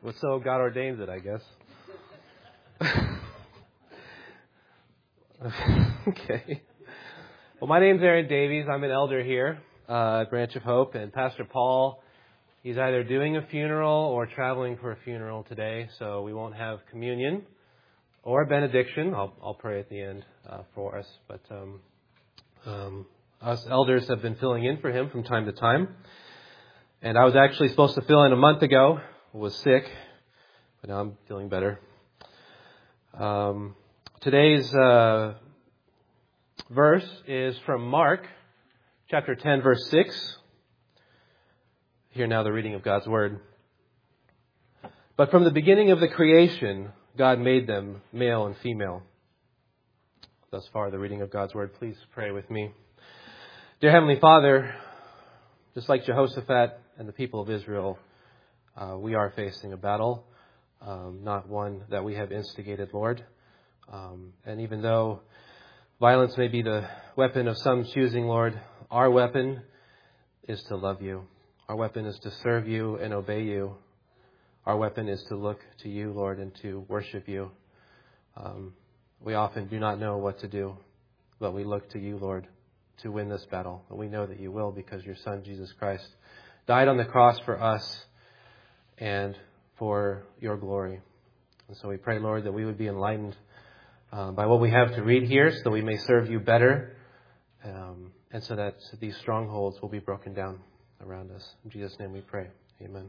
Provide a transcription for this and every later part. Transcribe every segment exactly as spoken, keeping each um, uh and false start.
Well, so God ordains it, I guess. Okay. Well, my name's Aaron Davies. I'm an elder here uh, at Branch of Hope. And Pastor Paul, he's either doing a funeral or traveling for a funeral today. So we won't have communion or benediction. I'll, I'll pray at the end uh, for us. But um, um, us elders have been filling in for him from time to time. And I was actually supposed to fill in a month ago. Was sick, but now I'm feeling better. Um, today's uh, verse is from Mark, chapter ten, verse six. Hear now the reading of God's Word. But from the beginning of the creation, God made them male and female. Thus far, the reading of God's Word. Please pray with me. Dear Heavenly Father, just like Jehoshaphat and the people of Israel, Uh, we are facing a battle, um, not one that we have instigated, Lord. Um, and even though violence may be the weapon of some choosing, Lord, our weapon is to love you. Our weapon is to serve you and obey you. Our weapon is to look to you, Lord, and to worship you. Um, we often do not know what to do, but we look to you, Lord, to win this battle. And we know that you will, because your Son, Jesus Christ, died on the cross for us and for your glory. And so we pray, Lord, that we would be enlightened uh, by what we have to read here, so that we may serve you better, um, and so that these strongholds will be broken down around us. In Jesus' name we pray. Amen.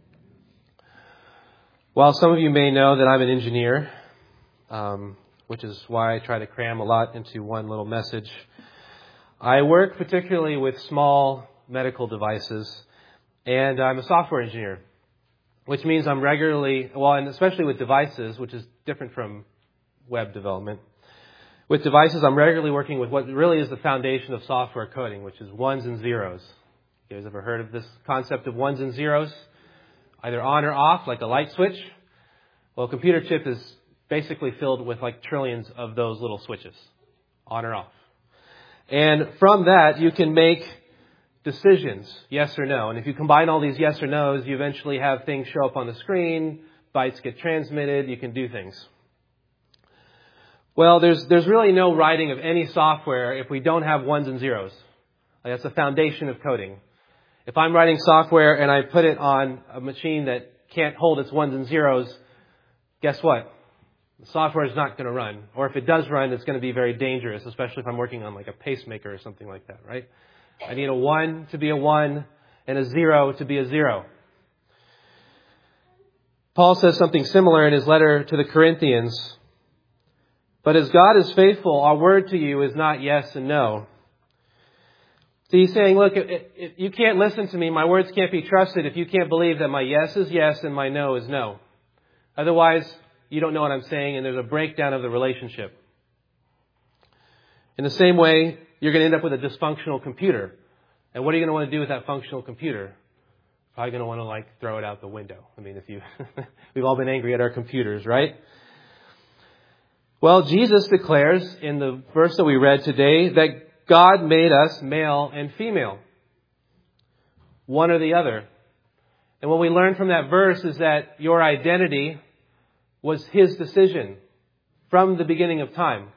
Well, some of you may know that I'm an engineer, um, which is why I try to cram a lot into one little message. I work particularly with small medical devices, and I'm a software engineer, which means I'm regularly, well, and especially with devices, which is different from web development. With devices, I'm regularly working with what really is the foundation of software coding, which is ones and zeros. You guys ever heard of this concept of ones and zeros? Either on or off, like a light switch. Well, a computer chip is basically filled with like trillions of those little switches, on or off. And from that, you can make decisions, yes or no. And if you combine all these yes or no's, you eventually have things show up on the screen, bytes get transmitted, you can do things. Well, there's there's really no writing of any software if we don't have ones and zeros. Like, that's the foundation of coding. If I'm writing software and I put it on a machine that can't hold its ones and zeros, guess what? The software is not going to run. Or if it does run, it's going to be very dangerous, especially if I'm working on like a pacemaker or something like that, right? I need a one to be a one and a zero to be a zero. Paul says something similar in his letter to the Corinthians. But as God is faithful, our word to you is not yes and no. So he's saying, look, if, if you can't listen to me, my words can't be trusted if you can't believe that my yes is yes and my no is no. Otherwise, you don't know what I'm saying, and there's a breakdown of the relationship. In the same way, you're going to end up with a dysfunctional computer. And what are you going to want to do with that functional computer? Probably going to want to like throw it out the window. I mean, if you, we've all been angry at our computers, right? Well, Jesus declares in the verse that we read today that God made us male and female. One or the other. And what we learn from that verse is that your identity was His decision from the beginning of time.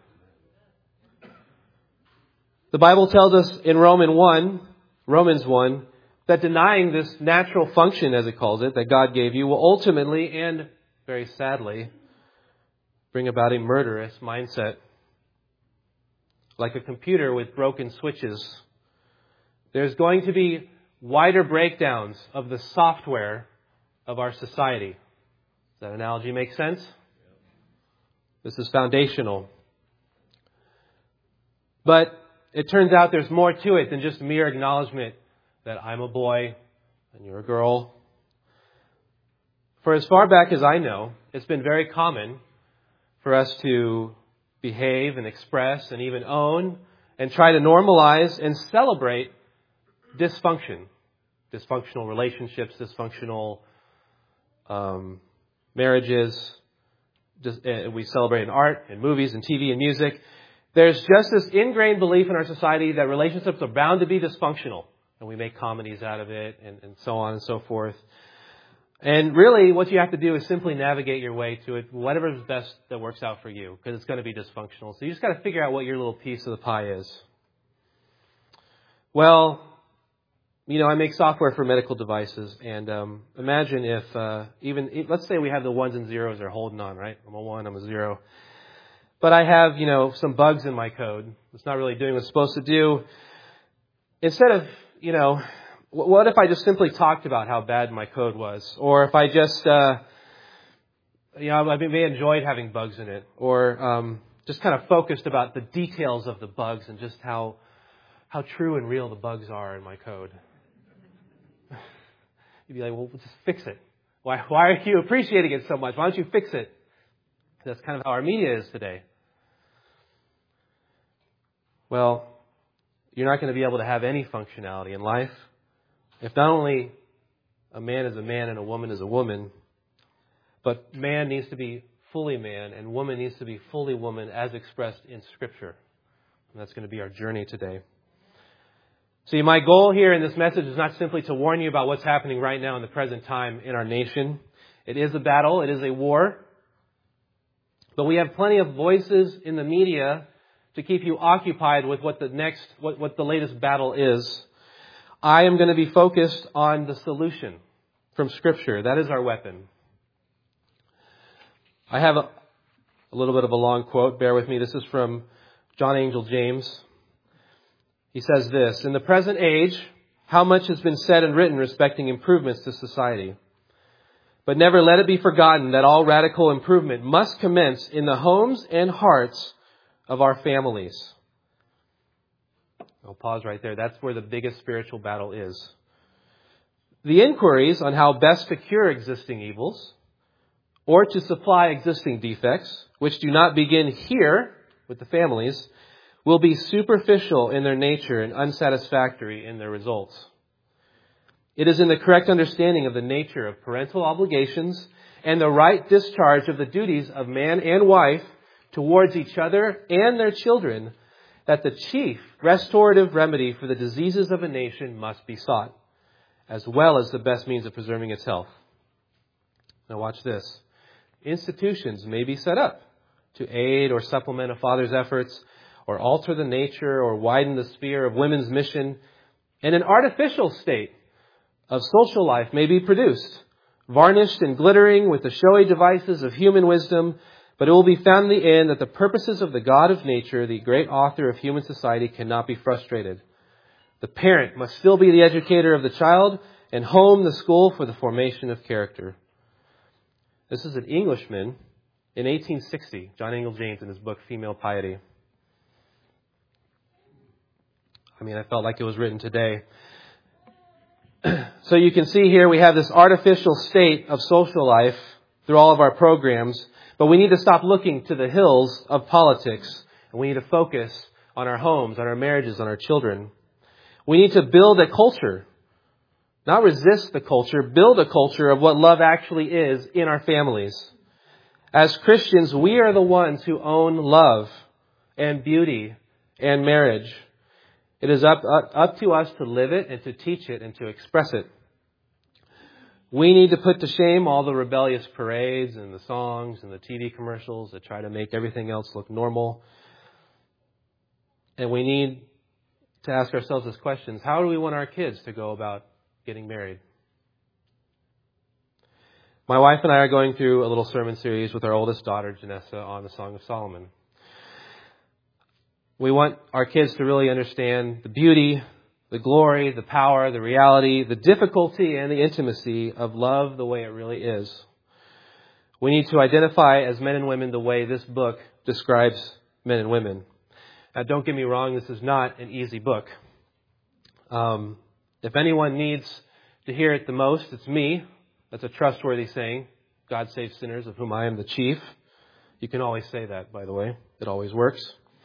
The Bible tells us in Romans one, Romans one, that denying this natural function, as it calls it, that God gave you, will ultimately and very sadly bring about a murderous mindset. Like a computer with broken switches, there's going to be wider breakdowns of the software of our society. Does that analogy make sense? This is foundational. But it turns out there's more to it than just mere acknowledgement that I'm a boy and you're a girl. For as far back as I know, it's been very common for us to behave and express and even own and try to normalize and celebrate dysfunction. Dysfunctional relationships, dysfunctional um, marriages. Just, uh, we celebrate in art and movies and T V and music. There's just this ingrained belief in our society that relationships are bound to be dysfunctional. And we make comedies out of it and, and so on and so forth. And really, what you have to do is simply navigate your way to it, whatever is best that works out for you, because it's going to be dysfunctional. So you just got to figure out what your little piece of the pie is. Well, you know, I make software for medical devices, and um, imagine if uh, even, let's say we have the ones and zeros are holding on, right? I'm a one, I'm a zero. But I have, you know, some bugs in my code. It's not really doing what it's supposed to do. Instead of, you know, what if I just simply talked about how bad my code was? Or if I just, uh, you know, I may have enjoyed having bugs in it. Or um, just kind of focused about the details of the bugs and just how how true and real the bugs are in my code. You'd be like, well, just fix it. Why, why are you appreciating it so much? Why don't you fix it? That's kind of how our media is today. Well, you're not going to be able to have any functionality in life if not only a man is a man and a woman is a woman, but man needs to be fully man and woman needs to be fully woman as expressed in Scripture. And that's going to be our journey today. See, my goal here in this message is not simply to warn you about what's happening right now in the present time in our nation. It is a battle. It is a war. But we have plenty of voices in the media to keep you occupied with what the next, what, what the latest battle is. I am going to be focused on the solution from Scripture. That is our weapon. I have a, a little bit of a long quote. Bear with me. This is from John Angel James. He says this: "In the present age, how much has been said and written respecting improvements to society. But never let it be forgotten that all radical improvement must commence in the homes and hearts of our families." I'll pause right there. That's where the biggest spiritual battle is. The inquiries on how best to cure existing evils or to supply existing defects, which do not begin here with the families, will be superficial in their nature and unsatisfactory in their results. It is in the correct understanding of the nature of parental obligations and the right discharge of the duties of man and wife towards each other and their children that the chief restorative remedy for the diseases of a nation must be sought, as well as the best means of preserving its health. Now watch this. Institutions may be set up to aid or supplement a father's efforts, or alter the nature or widen the sphere of women's mission, and an artificial state of social life may be produced, varnished and glittering with the showy devices of human wisdom, but it will be found in the end that the purposes of the God of nature, the great author of human society, cannot be frustrated. The parent must still be the educator of the child, and home the school for the formation of character. This is an Englishman in eighteen sixty, John Angel James, in his book, Female Piety. I mean, I felt like it was written today. So you can see here we have this artificial state of social life through all of our programs, but we need to stop looking to the hills of politics, and we need to focus on our homes, on our marriages, on our children. We need to build a culture, not resist the culture, build a culture of what love actually is in our families. As Christians, we are the ones who own love and beauty and marriage. It is up, up, up to us to live it and to teach it and to express it. We need to put to shame all the rebellious parades and the songs and the T V commercials that try to make everything else look normal. And we need to ask ourselves this question: how do we want our kids to go about getting married? My wife and I are going through a little sermon series with our oldest daughter, Janessa, on the Song of Solomon. We want our kids to really understand the beauty, the glory, the power, the reality, the difficulty, and the intimacy of love the way it really is. We need to identify as men and women the way this book describes men and women. Now, don't get me wrong, this is not an easy book. Um, if anyone needs to hear it the most, it's me. That's a trustworthy saying. God saves sinners, of whom I am the chief. You can always say that, by the way. It always works.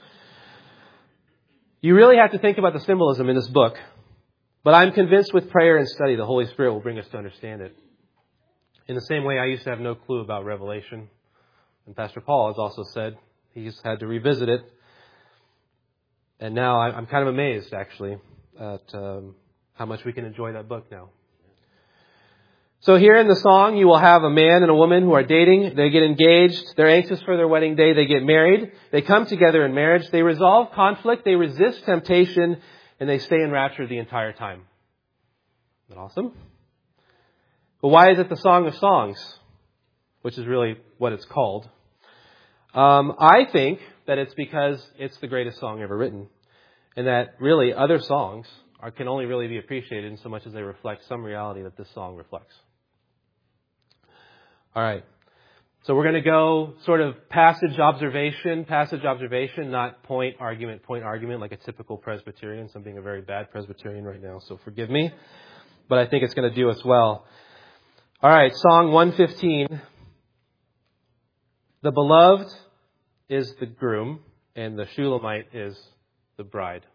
You really have to think about the symbolism in this book. But I'm convinced with prayer and study, the Holy Spirit will bring us to understand it. In the same way, I used to have no clue about Revelation. And Pastor Paul has also said he's had to revisit it. And now I'm kind of amazed, actually, at um, how much we can enjoy that book now. So here in the song, you will have a man and a woman who are dating. They get engaged. They're anxious for their wedding day. They get married. They come together in marriage. They resolve conflict. They resist temptation. And they stay enraptured the entire time. Isn't that awesome? But why is it the Song of Songs? Which is really what it's called. Um, I think that it's because it's the greatest song ever written. And that really other songs are, can only really be appreciated in so much as they reflect some reality that this song reflects. All right. So we're going to go sort of passage observation, passage observation, not point argument, point argument like a typical Presbyterian. So I'm being a very bad Presbyterian right now, so forgive me. But I think it's going to do us well. All right, Song one fifteen. The beloved is the groom, and the Shulamite is the bride.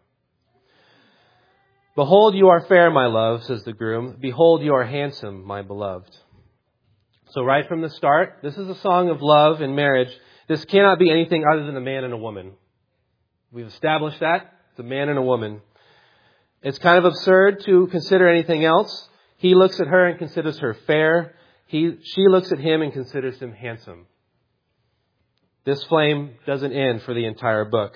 Behold, you are fair, my love, says the groom. Behold, you are handsome, my beloved. So right from the start, this is a song of love and marriage. This cannot be anything other than a man and a woman. We've established that. It's a man and a woman. It's kind of absurd to consider anything else. He looks at her and considers her fair. He, she looks at him and considers him handsome. This flame doesn't end for the entire book.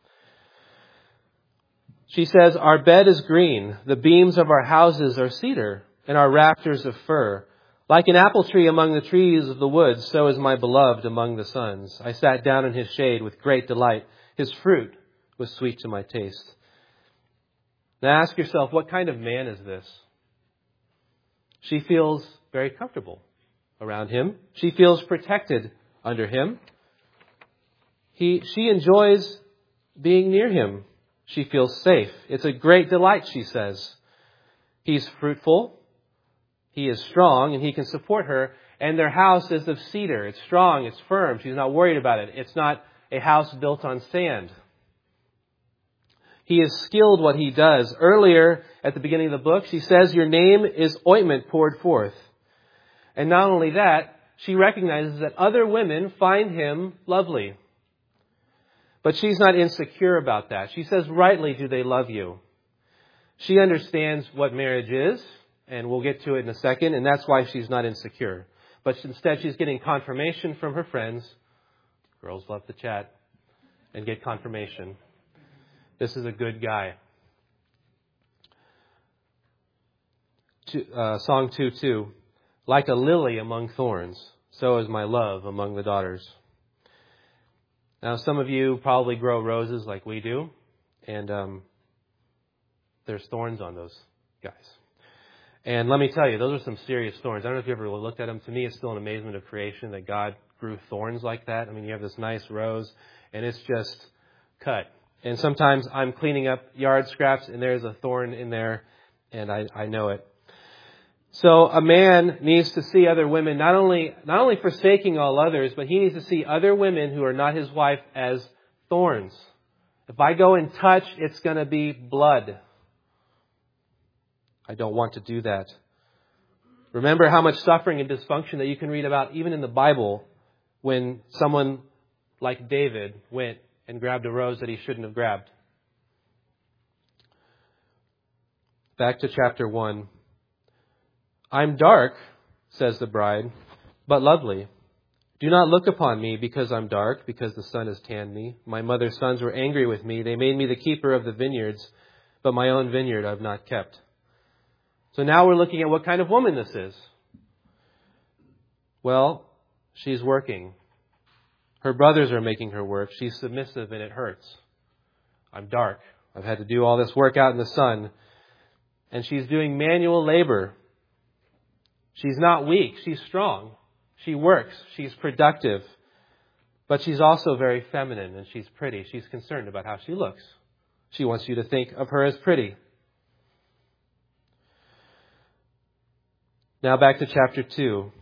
She says, our bed is green. The beams of our houses are cedar and our rafters of fir. Like an apple tree among the trees of the woods, so is my beloved among the sons. I sat down in his shade with great delight. His fruit was sweet to my taste. Now ask yourself, what kind of man is this? She feels very comfortable around him. She feels protected under him. He, she enjoys being near him. She feels safe. It's a great delight, she says. He's fruitful. He is strong and he can support her. And their house is of cedar. It's strong. It's firm. She's not worried about it. It's not a house built on sand. He is skilled what he does. Earlier at the beginning of the book, she says, your name is ointment poured forth. And not only that, she recognizes that other women find him lovely. But she's not insecure about that. She says, rightly do they love you. She understands what marriage is. And we'll get to it in a second, and that's why she's not insecure. But instead, she's getting confirmation from her friends. Girls love to chat and get confirmation. This is a good guy. Uh, Song two two. Like a lily among thorns, so is my love among the daughters. Now, some of you probably grow roses like we do, and um, there's thorns on those guys. And let me tell you, those are some serious thorns. I don't know if you ever looked at them. To me, it's still an amazement of creation that God grew thorns like that. I mean, you have this nice rose, and it's just cut. And sometimes I'm cleaning up yard scraps, and there's a thorn in there, and I, I know it. So a man needs to see other women, not only not only forsaking all others, but he needs to see other women who are not his wife as thorns. If I go and touch, it's going to be blood. I don't want to do that. Remember how much suffering and dysfunction that you can read about even in the Bible when someone like David went and grabbed a rose that he shouldn't have grabbed. Back to chapter one. I'm dark, says the bride, but lovely. Do not look upon me because I'm dark, because the sun has tanned me. My mother's sons were angry with me. They made me the keeper of the vineyards, but my own vineyard I've not kept. So now we're looking at what kind of woman this is. Well, she's working. Her brothers are making her work. She's submissive and it hurts. I'm dark. I've had to do all this work out in the sun. And she's doing manual labor. She's not weak. She's strong. She works. She's productive. But she's also very feminine and she's pretty. She's concerned about how she looks. She wants you to think of her as pretty. Now back to chapter two.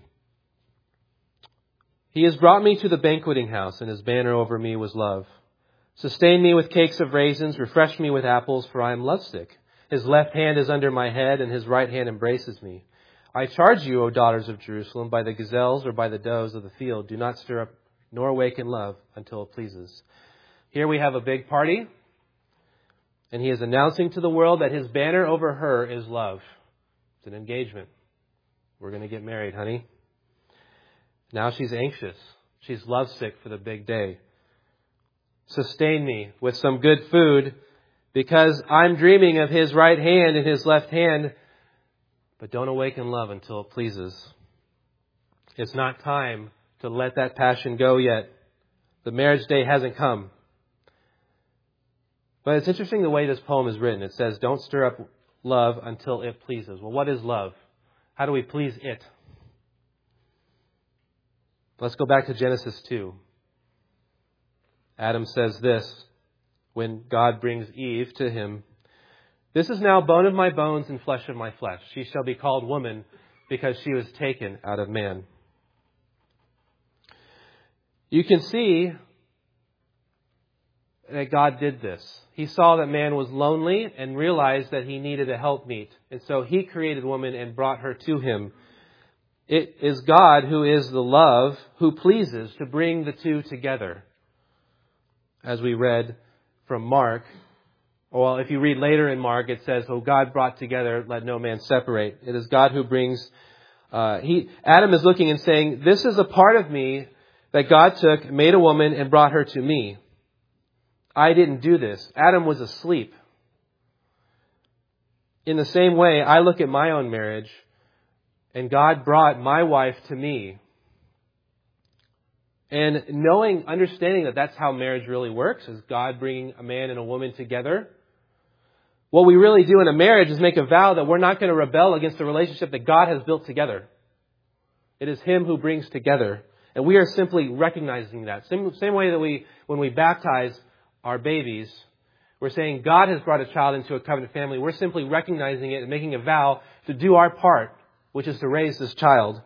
He has brought me to the banqueting house, and his banner over me was love. Sustain me with cakes of raisins, refresh me with apples, for I am lovesick. His left hand is under my head, and his right hand embraces me. I charge you, O daughters of Jerusalem, by the gazelles or by the does of the field, do not stir up nor awaken love until it pleases. Here we have a big party, and he is announcing to the world that his banner over her is love. It's an engagement. We're going to get married, honey. Now she's anxious. She's lovesick for the big day. Sustain me with some good food because I'm dreaming of his right hand and his left hand. But don't awaken love until it pleases. It's not time to let that passion go yet. The marriage day hasn't come. But it's interesting the way this poem is written. It says, don't stir up love until it pleases. Well, what is love? How do we please it? Let's go back to Genesis two. Adam says this when God brings Eve to him. This is now bone of my bones and flesh of my flesh. She shall be called woman because she was taken out of man. You can see that God did this. He saw that man was lonely and realized that he needed a helpmeet. And so he created woman and brought her to him. It is God who is the love who pleases to bring the two together. As we read from Mark. Well, if you read later in Mark, it says, oh, God brought together, let no man separate. It is God who brings, uh, he, Adam is looking and saying, this is a part of me that God took, made a woman and brought her to me. I didn't do this. Adam was asleep. In the same way, I look at my own marriage and God brought my wife to me. And knowing, understanding that that's how marriage really works, is God bringing a man and a woman together. What we really do in a marriage is make a vow that we're not going to rebel against the relationship that God has built together. It is Him who brings together. And we are simply recognizing that. Same, same way that we, when we baptize our babies, we're saying God has brought a child into a covenant family. We're simply recognizing it and making a vow to do our part, which is to raise this child.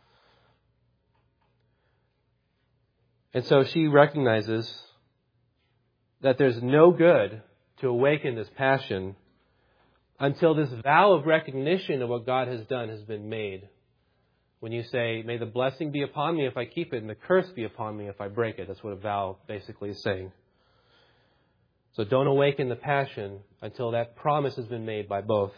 And so she recognizes that there's no good to awaken this passion until this vow of recognition of what God has done has been made. When you say, may the blessing be upon me if I keep it and the curse be upon me if I break it. That's what a vow basically is saying. So don't awaken the passion until that promise has been made by both.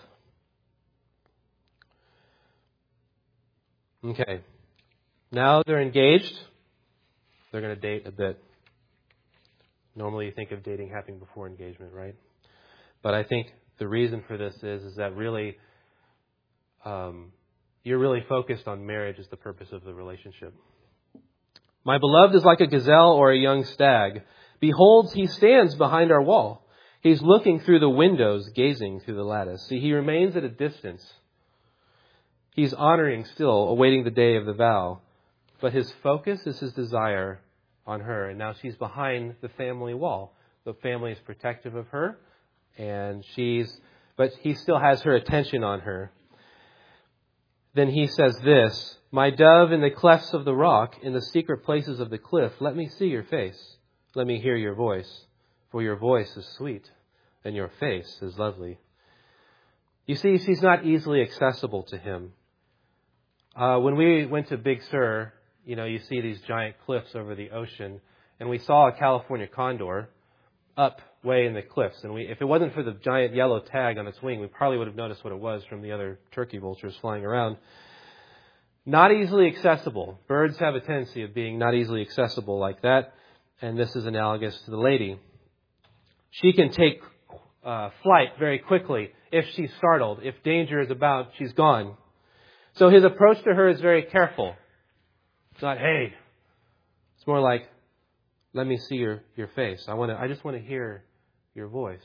Okay. Now they're engaged. They're going to date a bit. Normally you think of dating happening before engagement, right? But I think the reason for this is, is that really um, you're really focused on marriage as the purpose of the relationship. My beloved is like a gazelle or a young stag. Behold, he stands behind our wall. He's looking through the windows, gazing through the lattice. See, he remains at a distance. He's honoring still, awaiting the day of the vow. But his focus is his desire on her. And now she's behind the family wall. The family is protective of her. And she's, but he still has her attention on her. Then he says this, my dove in the clefts of the rock, in the secret places of the cliff, let me see your face. Let me hear your voice. For your voice is sweet and your face is lovely. You see, she's not easily accessible to him. Uh, when we went to Big Sur, you know, you see these giant cliffs over the ocean, and we saw a California condor up way in the cliffs. And we, if it wasn't for the giant yellow tag on its wing, we probably would have noticed what it was from the other turkey vultures flying around. Not easily accessible. Birds have a tendency of being not easily accessible like that, and this is analogous to the lady. She can take uh, flight very quickly if she's startled. If danger is about, she's gone. So his approach to her is very careful. It's not, hey. It's more like, let me see your, your face. I want to. I just want to hear your voice.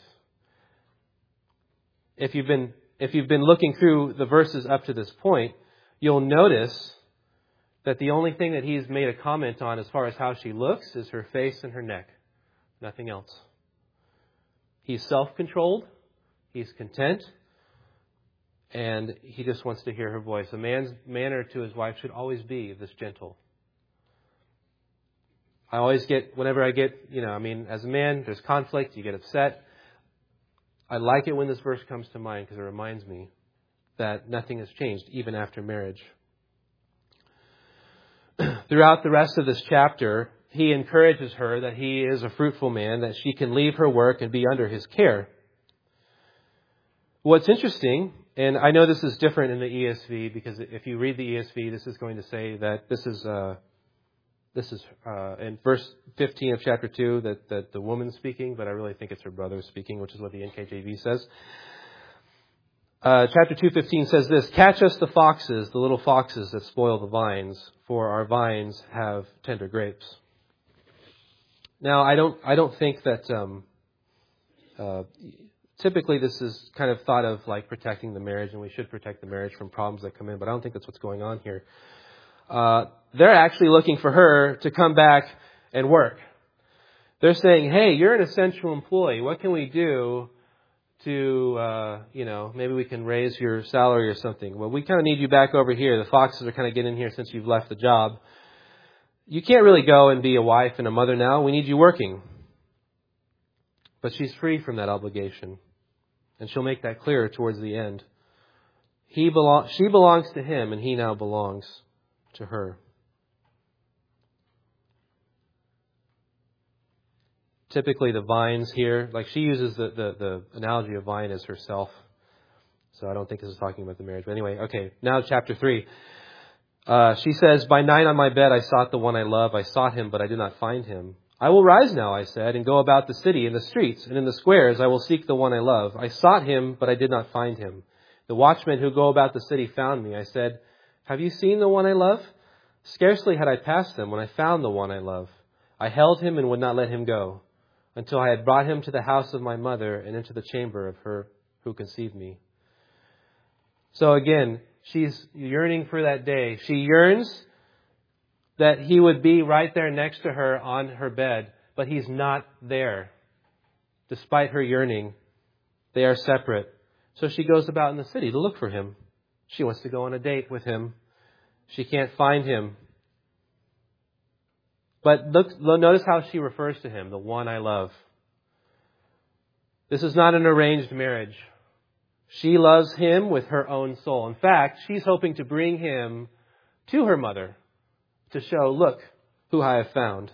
If you've been if you've been looking through the verses up to this point, you'll notice that the only thing that he's made a comment on as far as how she looks is her face and her neck. Nothing else. He's self-controlled. He's content. And he just wants to hear her voice. A man's manner to his wife should always be this gentle. I always get, whenever I get, you know, I mean, as a man, there's conflict, you get upset. I like it when this verse comes to mind because it reminds me that nothing has changed even after marriage. Throughout the rest of this chapter, he encourages her that he is a fruitful man, that she can leave her work and be under his care. What's interesting And I know this is different in the E S V, because if you read the E S V, this is going to say that this is uh, this is uh, in verse fifteen of chapter two that, that the woman's speaking, but I really think it's her brother speaking, which is what the N K J V says. Uh, chapter two fifteen says this: "Catch us the foxes, the little foxes that spoil the vines, for our vines have tender grapes." Now, I don't I don't think that um, uh, typically this is kind of thought of like protecting the marriage, and we should protect the marriage from problems that come in, but I don't think that's what's going on here. Uh, they're actually looking for her to come back and work. They're saying, "Hey, you're an essential employee. What can we do to, uh, you know, maybe we can raise your salary or something? Well, we kind of need you back over here. The foxes are kind of getting in here since you've left the job. You can't really go and be a wife and a mother now. We need you working." But she's free from that obligation. And she'll make that clearer towards the end. He belong, she belongs to him, and he now belongs to her. Typically the vines here, like she uses the, the, the analogy of vine as herself. So I don't think this is talking about the marriage. But anyway, okay, now chapter three. Uh, she says, "By night on my bed I sought the one I love. I sought him, but I did not find him. I will rise now," I said, "and go about the city, in the streets, and in the squares I will seek the one I love. I sought him, but I did not find him. The watchmen who go about the city found me. I said, 'Have you seen the one I love?' Scarcely had I passed them when I found the one I love. I held him and would not let him go, until I had brought him to the house of my mother and into the chamber of her who conceived me." So again, she's yearning for that day. She yearns that he would be right there next to her on her bed, but he's not there. Despite her yearning, they are separate. So she goes about in the city to look for him. She wants to go on a date with him. She can't find him. But look, notice how she refers to him, the one I love. This is not an arranged marriage. She loves him with her own soul. In fact, she's hoping to bring him to her mother to show, "Look who I have found,"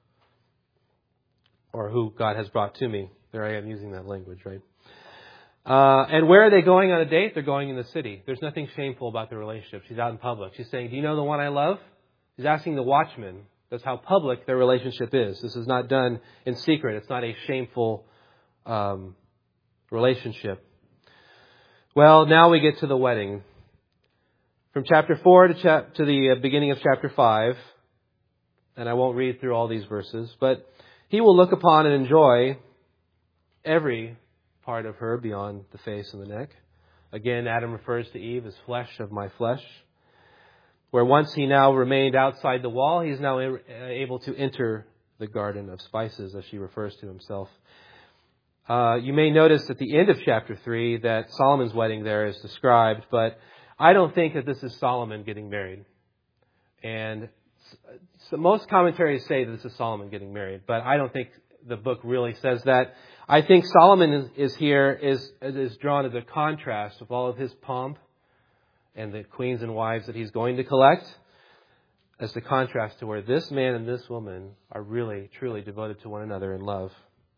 or who God has brought to me. There I am using that language, right? Uh, and where are they going on a date? They're going in the city. There's nothing shameful about the relationship. She's out in public. She's saying, "Do you know the one I love?" She's asking the watchman. That's how public their relationship is. This is not done in secret. It's not a shameful um, relationship. Well, now we get to the wedding. From chapter four to, chap- to the beginning of chapter five, and I won't read through all these verses, but he will look upon and enjoy every part of her beyond the face and the neck. Again, Adam refers to Eve as flesh of my flesh. Where once he now remained outside the wall, he is now able to enter the garden of spices, as she refers to himself. Uh, you may notice at the end of chapter three that Solomon's wedding there is described, but I don't think that this is Solomon getting married. And so most commentaries say that this is Solomon getting married, but I don't think the book really says that. I think Solomon is, is here is, is drawn as a contrast of all of his pomp and the queens and wives that he's going to collect, as the contrast to where this man and this woman are really, truly devoted to one another in love.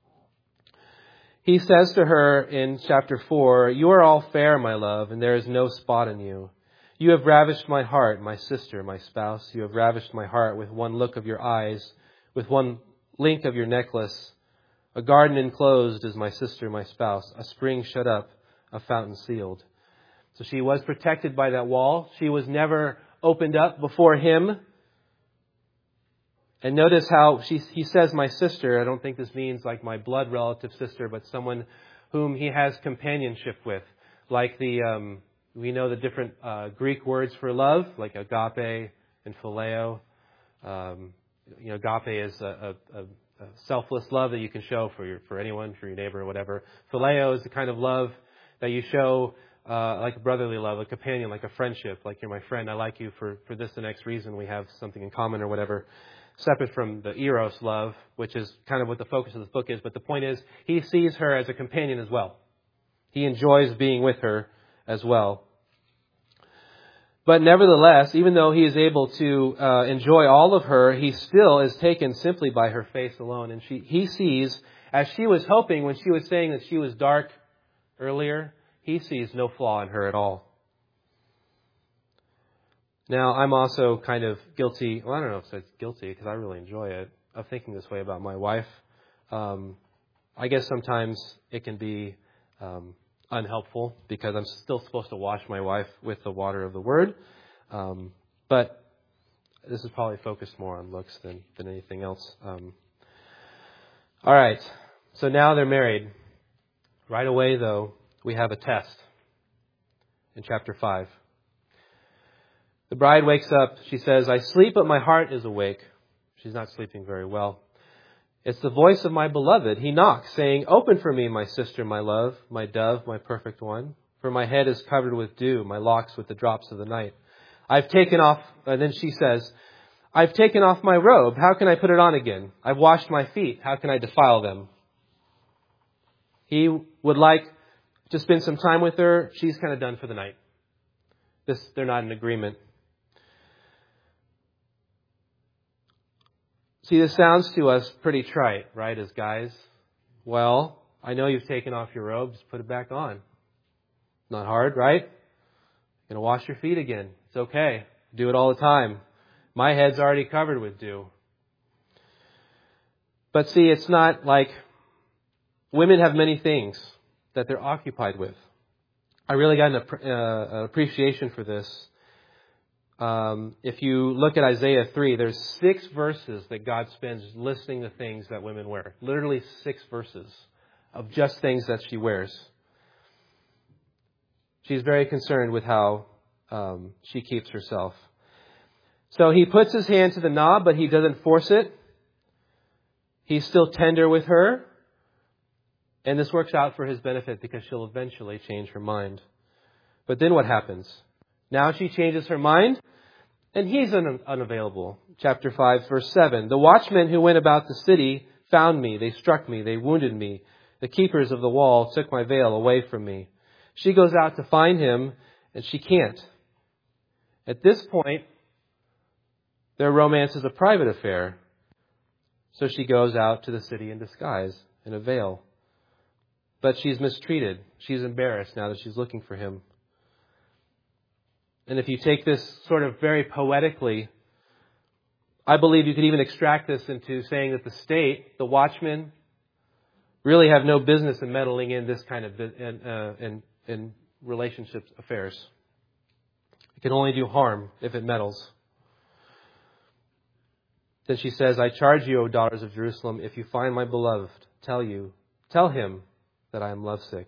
He says to her in chapter four, "You are all fair, my love, and there is no spot in you. You have ravished my heart, my sister, my spouse. You have ravished my heart with one look of your eyes, with one link of your necklace. A garden enclosed is my sister, my spouse, a spring shut up, a fountain sealed." So she was protected by that wall. She was never opened up before him. And notice how she, he says, "my sister." I don't think this means like my blood relative sister, but someone whom he has companionship with. Like the, um, we know the different uh, Greek words for love, like agape and phileo. Um, you know, agape is a, a, a selfless love that you can show for your, for anyone, for your neighbor or whatever. Phileo is the kind of love that you show uh, like a brotherly love, a companion, like a friendship. Like, "You're my friend, I like you for, for this the next reason, we have something in common," or whatever. Separate from the eros love, which is kind of what the focus of this book is. But the point is, he sees her as a companion as well. He enjoys being with her as well. But nevertheless, even though he is able to uh, enjoy all of her, he still is taken simply by her face alone. And she, he sees, as she was hoping when she was saying that she was dark earlier, He sees no flaw in her at all. Now, I'm also kind of guilty. Well, I don't know if it's guilty because I really enjoy it, of thinking this way about my wife. Um, I guess sometimes it can be um, unhelpful because I'm still supposed to wash my wife with the water of the Word. Um, but this is probably focused more on looks than, than anything else. Um, all right. So now they're married. Right away, though, we have a test in chapter five. The bride wakes up. She says, I sleep, but my heart is awake. She's not sleeping very well. It's the voice of my beloved. He knocks, saying, Open for me, my sister, my love, my dove, my perfect one. For my head is covered with dew, my locks with the drops of the night. I've taken off, and then she says, I've taken off my robe. How can I put it on again? I've washed my feet. How can I defile them? He would like to spend some time with her. She's kind of done for the night. This, they're not in agreement. See, this sounds to us pretty trite, right, as guys? Well, I know you've taken off your robe. Just put it back on. Not hard, right? You're going to wash your feet again. It's okay. Do it all the time. My head's already covered with dew. But see, it's not like women have many things that they're occupied with. I really got an, uh, an appreciation for this. Um, if you look at Isaiah three, there's six verses that God spends listing the things that women wear. Literally six verses of just things that she wears. She's very concerned with how um, she keeps herself. So he puts his hand to the knob, but he doesn't force it. He's still tender with her. And this works out for his benefit because she'll eventually change her mind. But then what happens? Now she changes her mind, and he's un- unavailable. Chapter five, verse seven. The watchmen who went about the city found me. They struck me. They wounded me. The keepers of the wall took my veil away from me. She goes out to find him, and she can't. At this point, their romance is a private affair. So she goes out to the city in disguise, in a veil. But she's mistreated. She's embarrassed now that she's looking for him. And if you take this sort of very poetically, I believe you could even extract this into saying that the state, the watchmen, really have no business in meddling in this kind of in, uh, in, in relationships affairs. It can only do harm if it meddles. Then she says, I charge you, O daughters of Jerusalem, if you find my beloved, tell you, tell him that I am lovesick.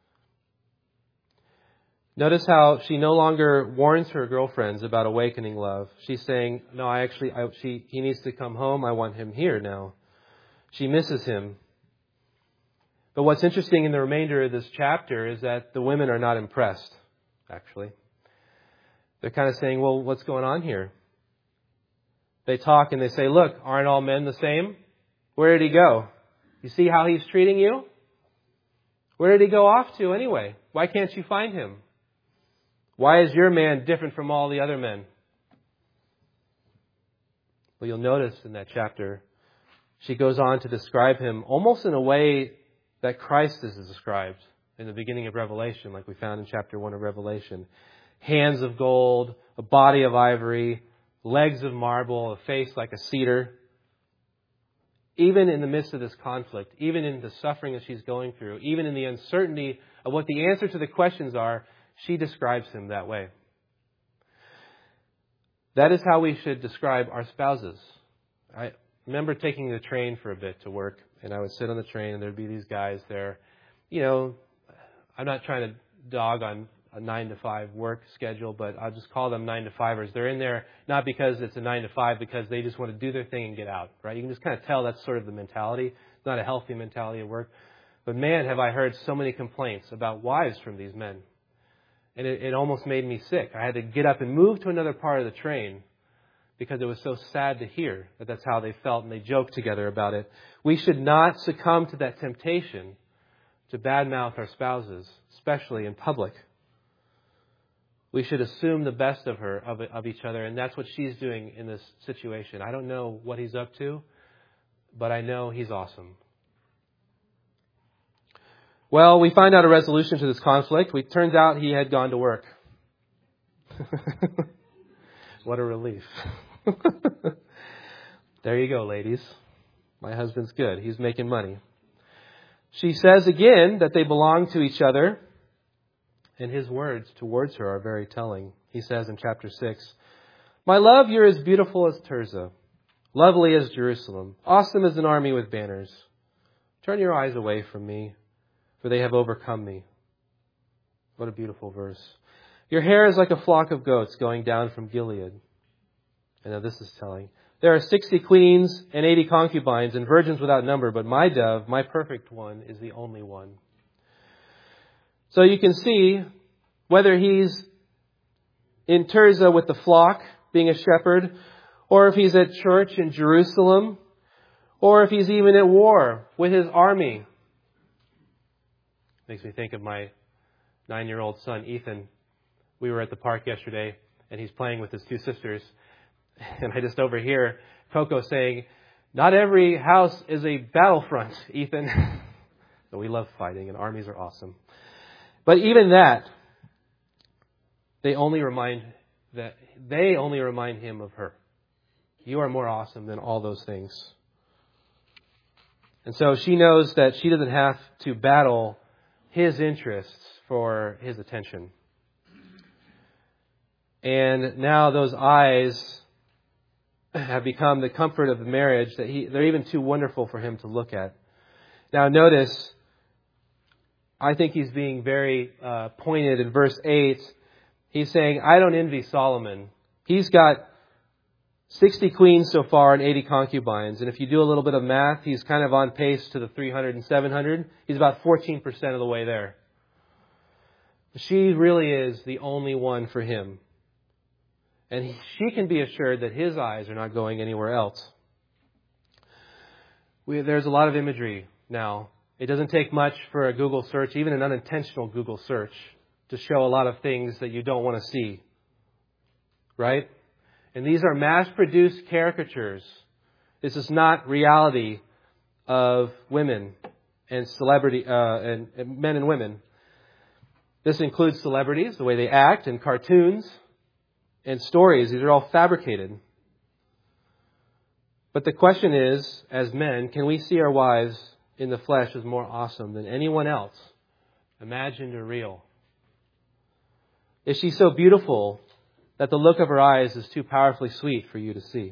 Notice how she no longer warns her girlfriends about awakening love. She's saying, no, I actually, I, she, he needs to come home. I want him here now. She misses him. But what's interesting in the remainder of this chapter is that the women are not impressed, actually. They're kind of saying, well, what's going on here? They talk and they say, look, aren't all men the same? Where did he go? You see how he's treating you? Where did he go off to anyway? Why can't you find him? Why is your man different from all the other men? Well, you'll notice in that chapter, she goes on to describe him almost in a way that Christ is described in the beginning of Revelation, like we found in chapter one of Revelation. Hands of gold, a body of ivory, legs of marble, a face like a cedar. Even in the midst of this conflict, even in the suffering that she's going through, even in the uncertainty of what the answer to the questions are, she describes him that way. That is how we should describe our spouses. I remember taking the train for a bit to work, and I would sit on the train, and there'd be these guys there. You know, I'm not trying to dog on a nine to five work schedule, but I'll just call them nine to fivers. They're in there not because it's a nine to five, because they just want to do their thing and get out, right? You can just kind of tell that's sort of the mentality. It's not a healthy mentality at work. But man, have I heard so many complaints about wives from these men. And it, it almost made me sick. I had to get up and move to another part of the train because it was so sad to hear that that's how they felt, and they joked together about it. We should not succumb to that temptation to badmouth our spouses, especially in public. We should assume the best of her, of, of each other, and that's what she's doing in this situation. I don't know what he's up to, but I know he's awesome. Well, we find out a resolution to this conflict. It turns out he had gone to work. What a relief. There you go, ladies. My husband's good. He's making money. She says again that they belong to each other. And his words towards her are very telling. He says in chapter six, "My love, you're as beautiful as Tirzah, lovely as Jerusalem, awesome as an army with banners. Turn your eyes away from me, for they have overcome me." What a beautiful verse. "Your hair is like a flock of goats going down from Gilead." And now this is telling. "There are sixty queens and eighty concubines and virgins without number, but my dove, my perfect one, is the only one." So you can see whether he's in Tirzah with the flock, being a shepherd, or if he's at church in Jerusalem, or if he's even at war with his army. Makes me think of my nine-year-old son, Ethan. We were at the park yesterday, and he's playing with his two sisters. And I just overhear Coco saying, "Not every house is a battlefront, Ethan." So we love fighting, and armies are awesome. But even that, they only remind that they only remind him of her. You are more awesome than all those things. And so she knows that she doesn't have to battle his interests for his attention. And now those eyes have become the comfort of the marriage that he, they're even too wonderful for him to look at. Now notice, I think he's being very uh, pointed in verse eight. He's saying, "I don't envy Solomon. He's got sixty queens so far and eighty concubines. And if you do a little bit of math, he's kind of on pace to the three hundred and seven hundred. He's about fourteen percent of the way there. She really is the only one for him. And he, she can be assured that his eyes are not going anywhere else." We, there's a lot of imagery now. It doesn't take much for a Google search, even an unintentional Google search, to show a lot of things that you don't want to see. Right? And these are mass-produced caricatures. This is not reality of women and celebrity uh, and, and men and women. This includes celebrities, the way they act, and cartoons and stories. These are all fabricated. But the question is, as men, can we see our wives in the flesh as more awesome than anyone else, imagined or real? Is she so beautiful that the look of her eyes is too powerfully sweet for you to see?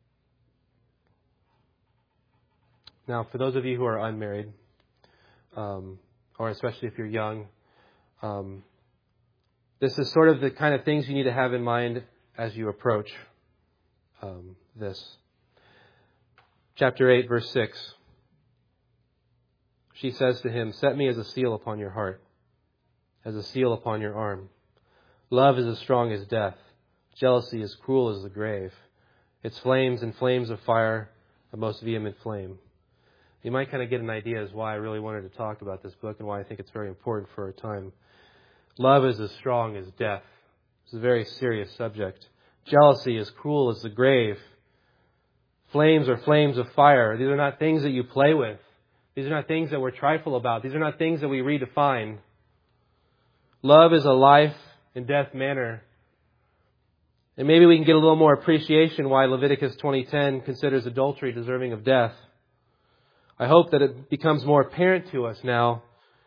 Now, for those of you who are unmarried, um, or especially if you're young, um, this is sort of the kind of things you need to have in mind as you approach um, this. Chapter eight, verse six. She says to him, "Set me as a seal upon your heart, as a seal upon your arm. Love is as strong as death. Jealousy is cruel as the grave. Its flames and flames of fire, a most vehement flame." You might kind of get an idea as why I really wanted to talk about this book and why I think it's very important for our time. Love is as strong as death. It's a very serious subject. Jealousy is cruel as the grave. Flames are flames of fire. These are not things that you play with. These are not things that we're trifle about. These are not things that we redefine. Love is a life and death manner. And maybe we can get a little more appreciation why Leviticus twenty ten considers adultery deserving of death. I hope that it becomes more apparent to us now.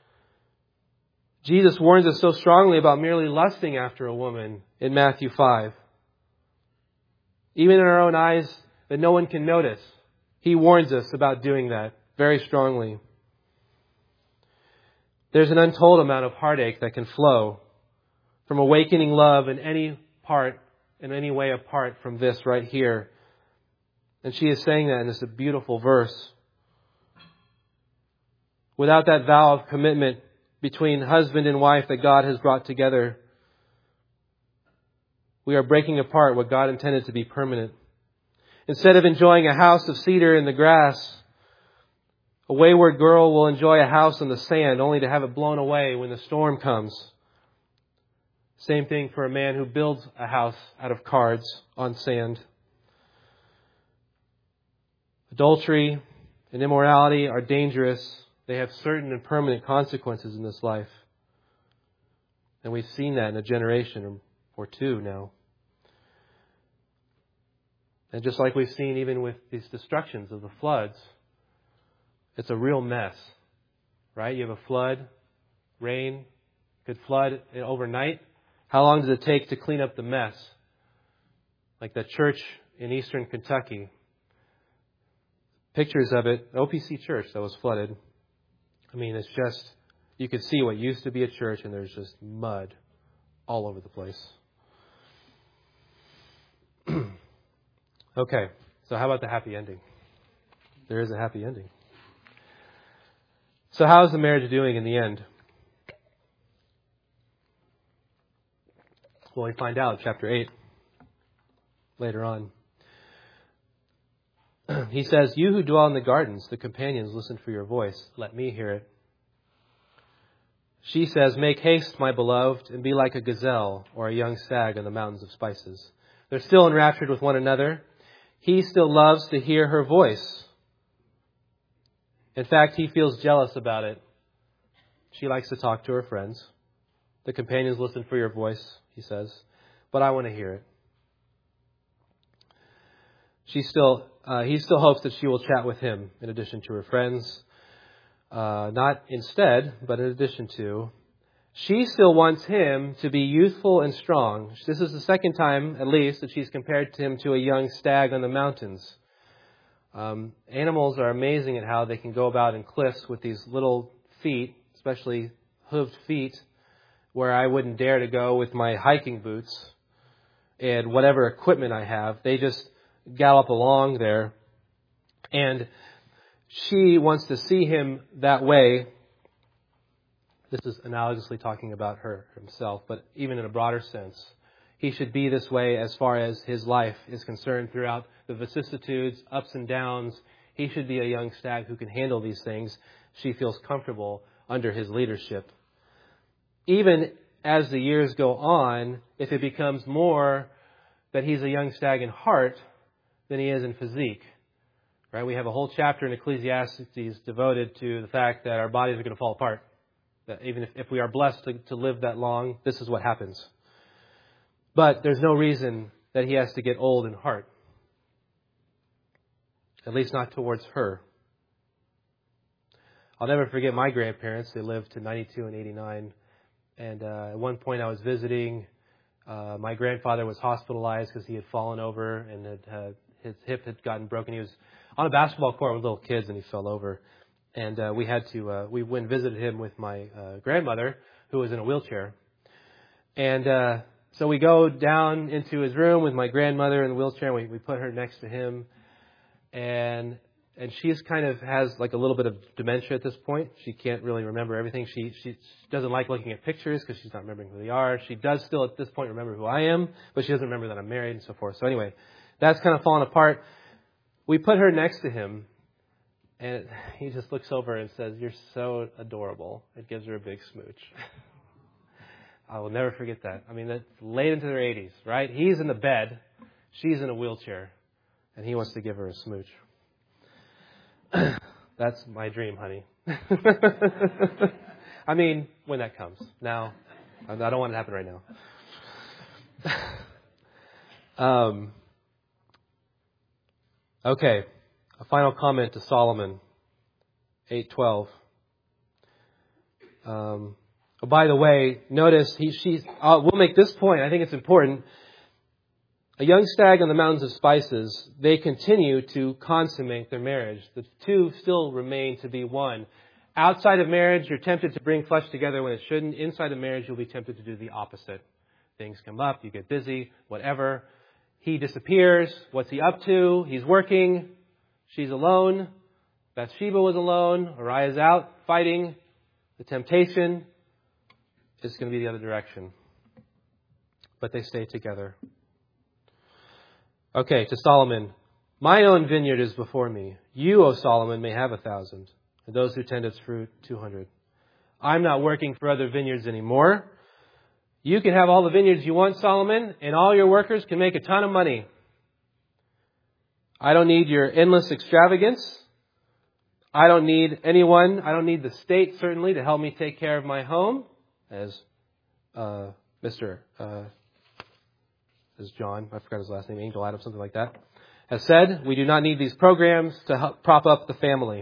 Jesus warns us so strongly about merely lusting after a woman in Matthew five. Even in our own eyes that no one can notice, He warns us about doing that very strongly. There's an untold amount of heartache that can flow from awakening love in any part, in any way apart from this right here. And she is saying that in this beautiful verse. Without that vow of commitment between husband and wife that God has brought together, we are breaking apart what God intended to be permanent. Instead of enjoying a house of cedar in the grass, a wayward girl will enjoy a house in the sand only to have it blown away when the storm comes. Same thing for a man who builds a house out of cards on sand. Adultery and immorality are dangerous. They have certain and permanent consequences in this life. And we've seen that in a generation or two now. And just like we've seen even with these destructions of the floods, it's a real mess, right? You have a flood, rain, could flood overnight. How long does it take to clean up the mess? Like that church in eastern Kentucky. Pictures of it, O P C church that was flooded. I mean, it's just, you could see what used to be a church and there's just mud all over the place. Okay, so how about the happy ending? There is a happy ending. So how is the marriage doing in the end? Well, we find out in chapter eight, later on. He says, "You who dwell in the gardens, the companions, listen for your voice. Let me hear it." She says, "Make haste, my beloved, and be like a gazelle or a young stag on the mountains of spices." They're still enraptured with one another. He still loves to hear her voice. In fact, he feels jealous about it. She likes to talk to her friends. The companions listen for your voice, he says, but I want to hear it. She still, uh, he still hopes that she will chat with him in addition to her friends. Uh, not instead, but in addition to. She still wants him to be youthful and strong. This is the second time, at least, that she's compared him to a young stag on the mountains. Um, animals are amazing at how they can go about in cliffs with these little feet, especially hooved feet, where I wouldn't dare to go with my hiking boots and whatever equipment I have. They just gallop along there. And she wants to see him that way. This is analogously talking about her himself, but even in a broader sense, he should be this way as far as his life is concerned throughout the vicissitudes, ups and downs. He should be a young stag who can handle these things. She feels comfortable under his leadership. Even as the years go on, if it becomes more that he's a young stag in heart than he is in physique, right? We have a whole chapter in Ecclesiastes devoted to the fact that our bodies are going to fall apart. That even if, if we are blessed to, to live that long, this is what happens. But there's no reason that he has to get old in heart. At least not towards her. I'll never forget my grandparents. They lived to ninety-two and eighty-nine. And uh, at one point I was visiting. Uh, my grandfather was hospitalized because he had fallen over and had, uh, his hip had gotten broken. He was on a basketball court with little kids and he fell over. And uh, we had to, uh, we went and visited him with my uh, grandmother, who was in a wheelchair. And uh, so we go down into his room with my grandmother in the wheelchair, and we, we put her next to him. And and she's kind of has like a little bit of dementia at this point. She can't really remember everything. She, she doesn't like looking at pictures because she's not remembering who they are. She does still at this point remember who I am, but she doesn't remember that I'm married and so forth. So anyway, that's kind of fallen apart. We put her next to him. And he just looks over and says, "You're so adorable." It gives her a big smooch. I will never forget that. I mean, that's late into their eighties, right? He's in the bed. She's in a wheelchair. And he wants to give her a smooch. That's my dream, honey. I mean, when that comes. Now, I don't want it to happen right now. um, okay. A final comment to Solomon, eight twelve. Um, oh, by the way, notice he, she's. Uh, we'll make this point. I think it's important. A young stag on the mountains of spices. They continue to consummate their marriage. The two still remain to be one. Outside of marriage, you're tempted to bring flesh together when it shouldn't. Inside of marriage, you'll be tempted to do the opposite. Things come up. You get busy. Whatever. He disappears. What's he up to? He's working. She's alone. Bathsheba was alone. Uriah's out fighting. The temptation is going to be the other direction. But they stay together. Okay, to Solomon. My own vineyard is before me. You, O Solomon, may have a thousand, and those who tend its fruit, two hundred. I'm not working for other vineyards anymore. You can have all the vineyards you want, Solomon, and all your workers can make a ton of money. I don't need your endless extravagance. I don't need anyone, I don't need the state, certainly, to help me take care of my home, as uh, Mister Uh, as John, I forgot his last name, Angel Adams, something like that, has said. We do not need these programs to help prop up the family.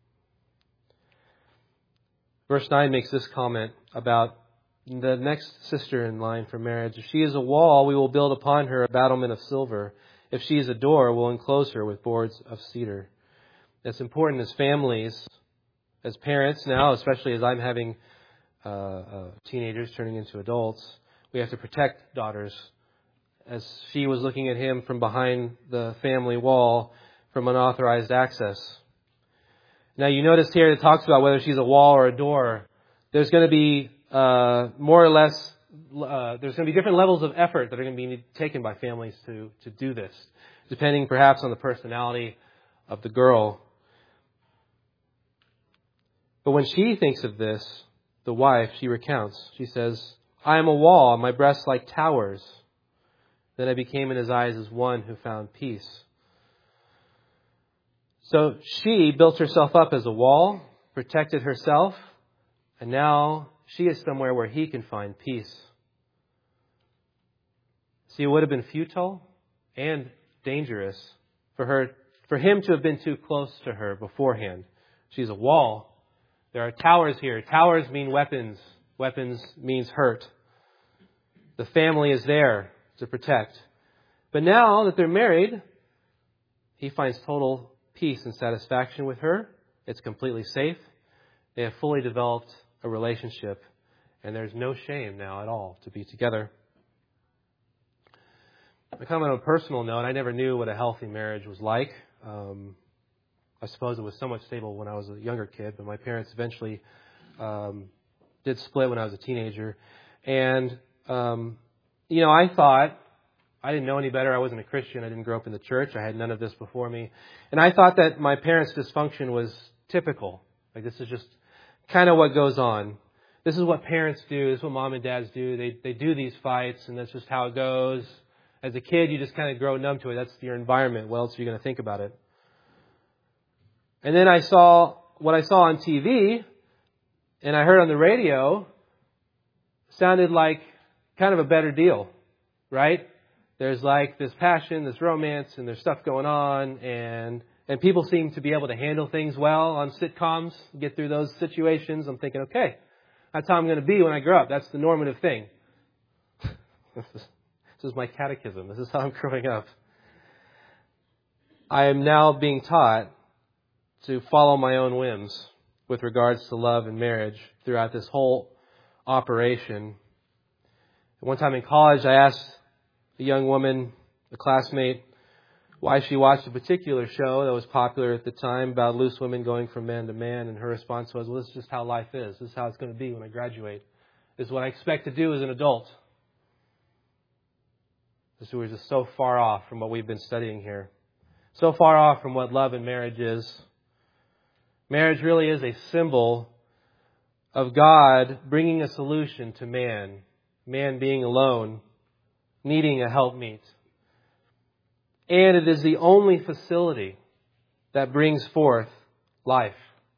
Verse nine makes this comment about the next sister in line for marriage. If she is a wall, we will build upon her a battlement of silver. If she is a door, we'll enclose her with boards of cedar. It's important as families, as parents now, especially as I'm having uh, uh, teenagers turning into adults, we have to protect daughters. As she was looking at him from behind the family wall from unauthorized access. Now you notice here it talks about whether she's a wall or a door. There's going to be uh, more or less, uh, there's going to be different levels of effort that are going to be taken by families to, to do this, depending perhaps on the personality of the girl. But when she thinks of this, the wife, she recounts. She says, I am a wall, my breasts like towers. Then I became in his eyes as one who found peace. So she built herself up as a wall, protected herself, and now she is somewhere where he can find peace. See, it would have been futile and dangerous for her, for him to have been too close to her beforehand. She's a wall. There are towers here. Towers mean weapons. Weapons means hurt. The family is there to protect. But now that they're married, he finds total peace and satisfaction with her. It's completely safe. They have fully developed a relationship, and there's no shame now at all to be together. I come on a personal note. I never knew what a healthy marriage was like. Um, I suppose it was somewhat stable when I was a younger kid, but my parents eventually um, did split when I was a teenager. And, um, you know, I thought, I didn't know any better. I wasn't a Christian. I didn't grow up in the church. I had none of this before me. And I thought that my parents' dysfunction was typical. Like, this is just kind of what goes on. This is what parents do. This is what mom and dads do. They they do these fights, and that's just how it goes. As a kid, you just kind of grow numb to it. That's your environment. What else are you going to think about it? And then I saw what I saw on T V, and I heard on the radio, sounded like kind of a better deal, right? There's like this passion, this romance, and there's stuff going on, and and people seem to be able to handle things well on sitcoms, get through those situations. I'm thinking, okay, that's how I'm going to be when I grow up. That's the normative thing. This is, this is my catechism. This is how I'm growing up. I am now being taught to follow my own whims with regards to love and marriage throughout this whole operation. One time in college, I asked a young woman, a classmate, why she watched a particular show that was popular at the time about loose women going from man to man. And her response was, well, this is just how life is. This is how it's going to be when I graduate. This is what I expect to do as an adult. This was just so far off from what we've been studying here. So far off from what love and marriage is. Marriage really is a symbol of God bringing a solution to man. Man being alone, needing a helpmeet. And it is the only facility that brings forth life.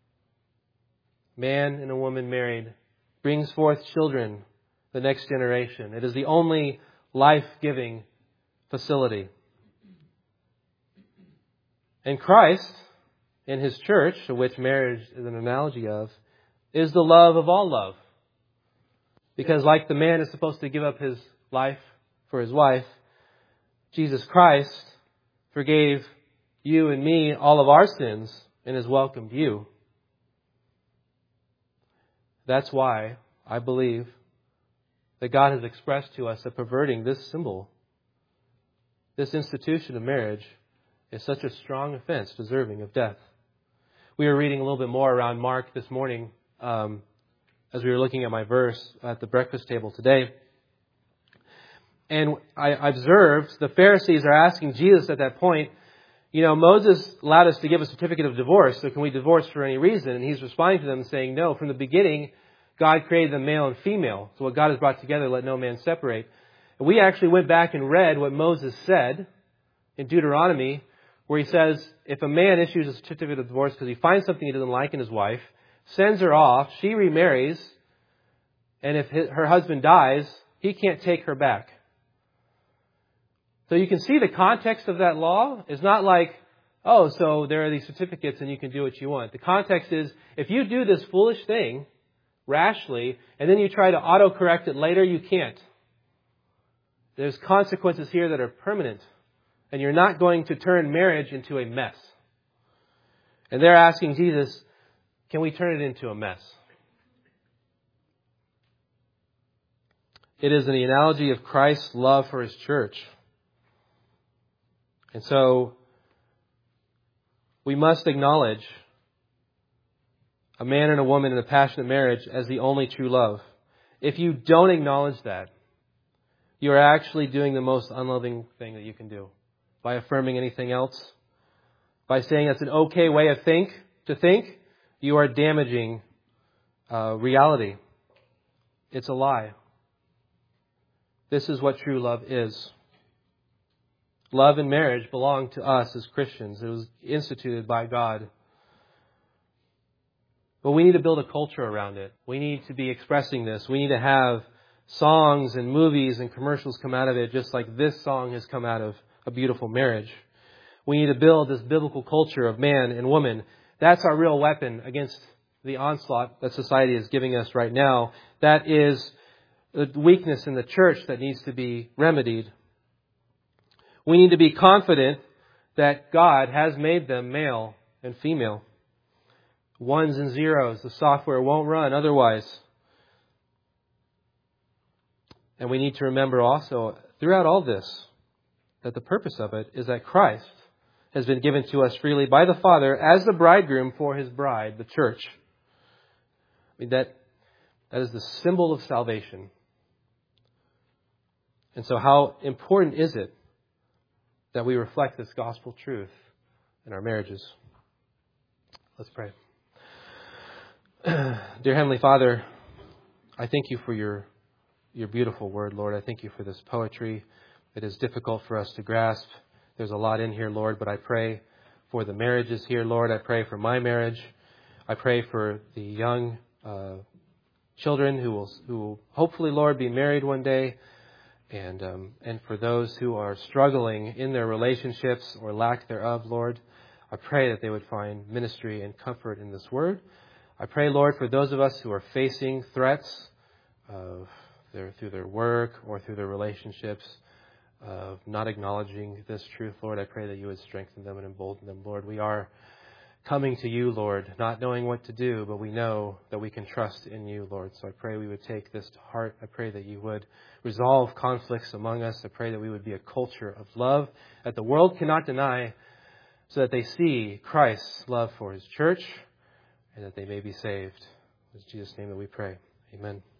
Man and a woman married brings forth children, the next generation. It is the only life-giving facility. And Christ, in His church, to which marriage is an analogy of, is the love of all love. Because like the man is supposed to give up his life for his wife, Jesus Christ forgave you and me all of our sins and has welcomed you. That's why I believe that God has expressed to us that perverting this symbol, this institution of marriage, is such a strong offense deserving of death. We were reading a little bit more around Mark this morning um, as we were looking at my verse at the breakfast table today. And I observed the Pharisees are asking Jesus at that point, you know, Moses allowed us to give a certificate of divorce, so can we divorce for any reason? And he's responding to them saying, no, from the beginning, God created them male and female. So what God has brought together, let no man separate. And we actually went back and read what Moses said in Deuteronomy, where he says if a man issues a certificate of divorce because he finds something he doesn't like in his wife, sends her off, she remarries, and if his, her husband dies, he can't take her back. So you can see the context of that law is not like, oh, so there are these certificates and you can do what you want. The context is, if you do this foolish thing rashly, and then you try to autocorrect it later, you can't. There's consequences here that are permanent. And you're not going to turn marriage into a mess. And they're asking Jesus, can we turn it into a mess? It is an analogy of Christ's love for His church. And so, we must acknowledge a man and a woman in a passionate marriage as the only true love. If you don't acknowledge that, you are actually doing the most unloving thing that you can do. By affirming anything else, by saying that's an okay way of think to think, you are damaging uh, reality. It's a lie. This is what true love is. Love and marriage belong to us as Christians. It was instituted by God. But we need to build a culture around it. We need to be expressing this. We need to have songs and movies and commercials come out of it, just like this song has come out of a beautiful marriage. We need to build this biblical culture of man and woman. That's our real weapon against the onslaught that society is giving us right now. That is the weakness in the church that needs to be remedied. We need to be confident that God has made them male and female. Ones and zeros. The software won't run otherwise. And we need to remember also, throughout all this, that the purpose of it is that Christ has been given to us freely by the Father as the bridegroom for His bride, the church. I mean, that, that is the symbol of salvation. And so how important is it that we reflect this gospel truth in our marriages? Let's pray. Dear Heavenly Father, I thank You for Your, your beautiful word, Lord. I thank You for this poetry. It is difficult for us to grasp. There's a lot in here, Lord, but I pray for the marriages here, Lord. I pray for my marriage. I pray for the young uh, children who will, who will hopefully, Lord, be married one day. And um, and for those who are struggling in their relationships or lack thereof, Lord, I pray that they would find ministry and comfort in this word. I pray, Lord, for those of us who are facing threats of their, through their work or through their relationships, of not acknowledging this truth, Lord, I pray that You would strengthen them and embolden them, Lord. We are coming to You, Lord, not knowing what to do, but we know that we can trust in You, Lord. So I pray we would take this to heart. I pray that You would resolve conflicts among us. I pray that we would be a culture of love that the world cannot deny, so that they see Christ's love for His church and that they may be saved. In Jesus' name that we pray. Amen.